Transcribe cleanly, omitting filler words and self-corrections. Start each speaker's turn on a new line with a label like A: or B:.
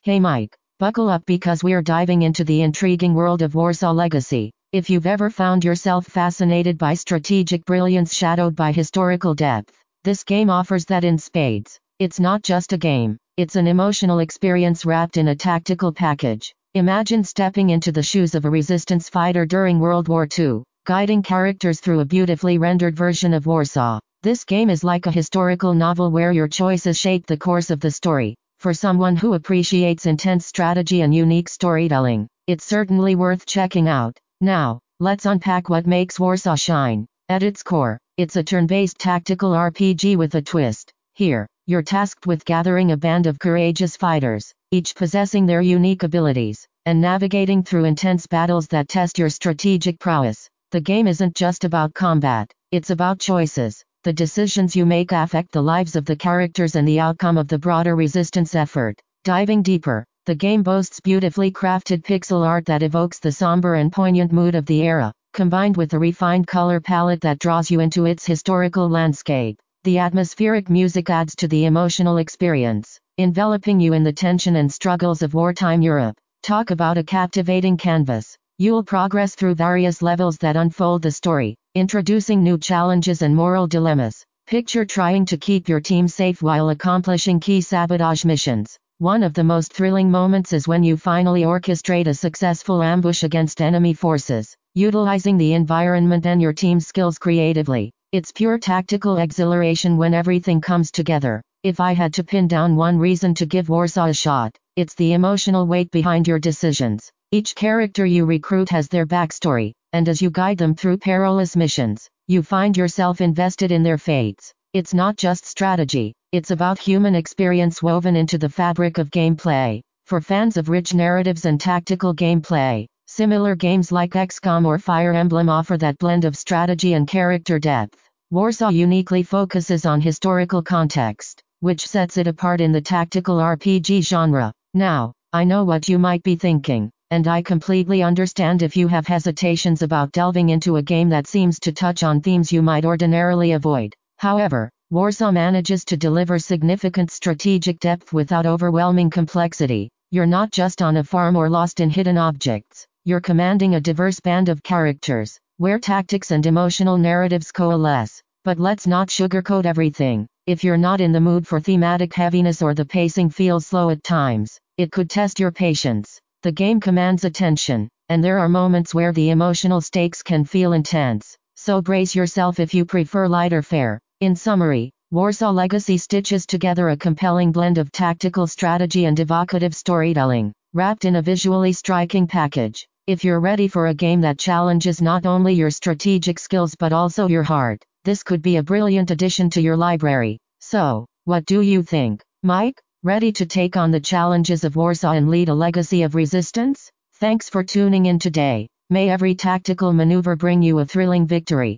A: Hey Mike, buckle up because we're diving into the intriguing world of Warsaw Legacy. If you've ever found yourself fascinated by strategic brilliance shadowed by historical depth, this game offers that in spades. It's not just a game, it's an emotional experience wrapped in a tactical package. Imagine stepping into the shoes of a resistance fighter during World War II, guiding characters through a beautifully rendered version of Warsaw. This game is like a historical novel where your choices shape the course of the story. For someone who appreciates intense strategy and unique storytelling, it's certainly worth checking out. Now, let's unpack what makes Warsaw shine. At its core, it's a turn-based tactical RPG with a twist. Here, you're tasked with gathering a band of courageous fighters, each possessing their unique abilities, and navigating through intense battles that test your strategic prowess. The game isn't just about combat, it's about choices. The decisions you make affect the lives of the characters and the outcome of the broader resistance effort. Diving deeper, the game boasts beautifully crafted pixel art that evokes the somber and poignant mood of the era, combined with a refined color palette that draws you into its historical landscape. The atmospheric music adds to the emotional experience, enveloping you in the tension and struggles of wartime Europe. Talk about a captivating canvas. You'll progress through various levels that unfold the story, introducing new challenges and moral dilemmas. Picture trying to keep your team safe while accomplishing key sabotage missions. One of the most thrilling moments is when you finally orchestrate a successful ambush against enemy forces, utilizing the environment and your team's skills creatively. It's pure tactical exhilaration when everything comes together. If I had to pin down one reason to give Warsaw a shot, it's the emotional weight behind your decisions. Each character you recruit has their backstory, and as you guide them through perilous missions, you find yourself invested in their fates. It's not just strategy, it's about human experience woven into the fabric of gameplay. For fans of rich narratives and tactical gameplay, similar games like XCOM or Fire Emblem offer that blend of strategy and character depth. Warsaw uniquely focuses on historical context, which sets it apart in the tactical RPG genre. Now, I know what you might be thinking. And I completely understand if you have hesitations about delving into a game that seems to touch on themes you might ordinarily avoid. However, Warsaw manages to deliver significant strategic depth without overwhelming complexity. You're not just on a farm or lost in hidden objects. You're commanding a diverse band of characters, where tactics and emotional narratives coalesce. But let's not sugarcoat everything. If you're not in the mood for thematic heaviness or the pacing feels slow at times, it could test your patience. The game commands attention, and there are moments where the emotional stakes can feel intense, so brace yourself if you prefer lighter fare. In summary, Warsaw Legacy stitches together a compelling blend of tactical strategy and evocative storytelling, wrapped in a visually striking package. If you're ready for a game that challenges not only your strategic skills but also your heart, this could be a brilliant addition to your library. So, what do you think, Mike? Ready to take on the challenges of Warsaw and lead a legacy of resistance? Thanks for tuning in today. May every tactical maneuver bring you a thrilling victory.